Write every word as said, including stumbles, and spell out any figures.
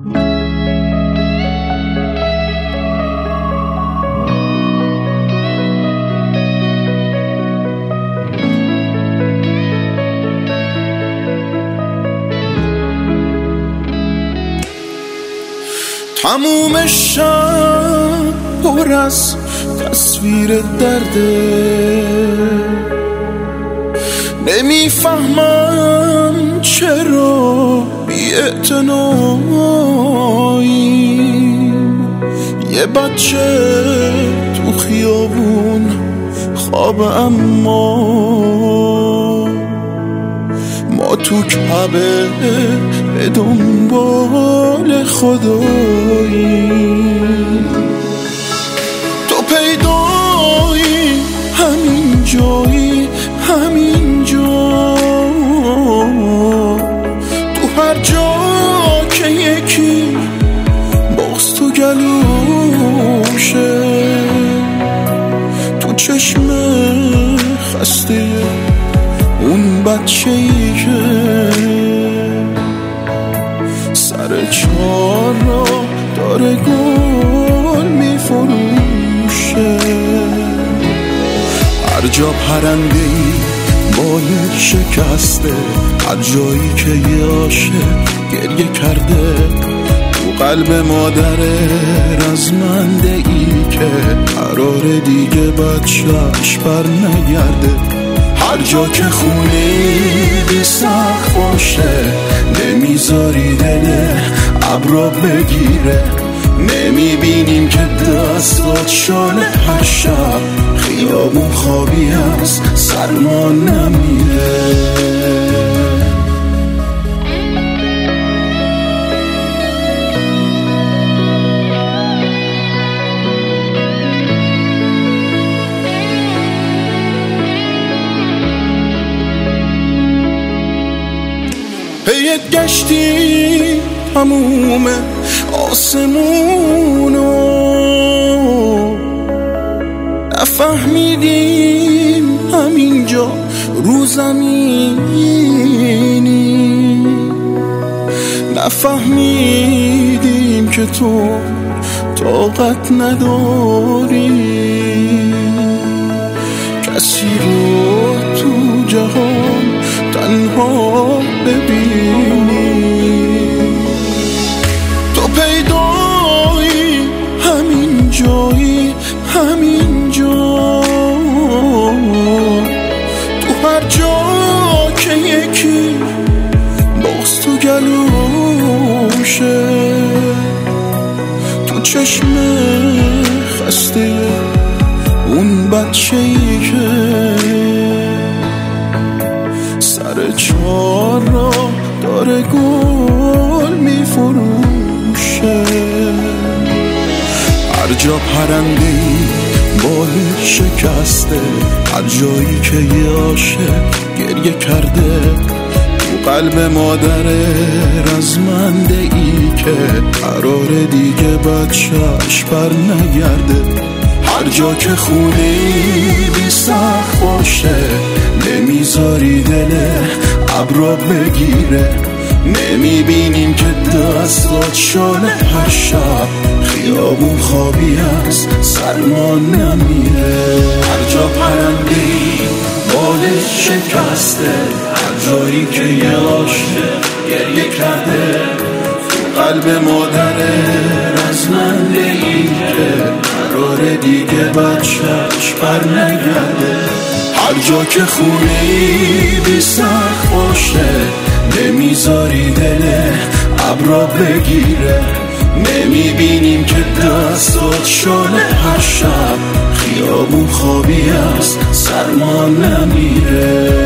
تموم شب پر از تصویر درده، نمیفهمم چرا بی‌اعتناییم. یه بچه تو خیابون خواب، اما ما تو کعبه به دنبال خداییم. تو پیدایی همین جایی، همین جا، تو هر جا که یکی بغض تو گلوشه، تو چشم خسته اون بچه‌ای که سر چهار را داره گل میفروشه. هر جا پرنده‌ای بالش شکسته، هر جایی که یه عاشق گریه کرده، تو قلب مادر رزمنده ای که قرار دیگه بچه‌اش بر نگرده. هر جا که خونه بی سقف باشه، نمیذاری دل ابرا بگیره، نمیبینیم که دستات شال هر شب خیابون خوابی از سرما نمیره. پیت گشتی تموم آسمونو، نفهمیدیم همینجا رو زمینی، نفهمیدیم که تو طاقت نداری کسی رو تو جهان تنها ببینی. تو پیدایی همین جایی، همین جا، تو هر جا که یکی بغض تو گلوشه، تو چشم خسته اون بچه‌ای که سر چهار را داره گل میفروشه. هر جا پرنده‌ای بالش شکسته، هر جایی که یه عاشق گریه کرده، تو قلب مادر رزمنده ای که قرار دیگه بچه‌اش بر نگرده. هر جا که خونه بی سقف باشه، نمیذاری دل ابرا بگیره، نمیبینیم که دستات شال هر شب خیابون خوابی از سرما نمیره. هر جا پرنده‌ای بالش شکسته، هر جایی که یه عاشق گریه کرده، تو قلب مادر رزمنده ای که قرار دیگه بچه‌اش بر نگرده. هر جا که خونه‌ای بی سقف باشه، نمیذاری دل ابرا بگیره، نمیبینیم که دستات شال هر شب خیابون خوابی از سرما نمیره.